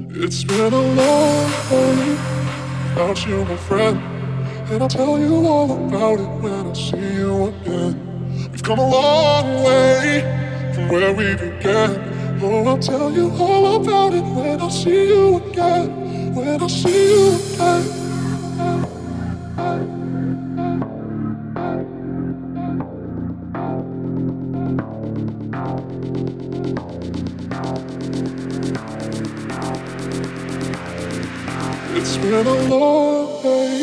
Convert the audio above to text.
It's been a long day without you, my friend. And I'll tell you all about it when I see you again. We've come a long way from where we began. Oh, I'll tell you all about it when I see you again. When I see you again. It's been a long day